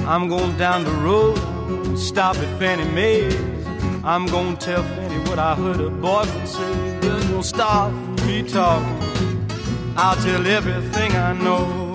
I'm going down the road, stop at Fannie Mae's. I'm gonna tell Fannie what I heard her boyfriend say. There's no stop me talking, I'll tell everything I know.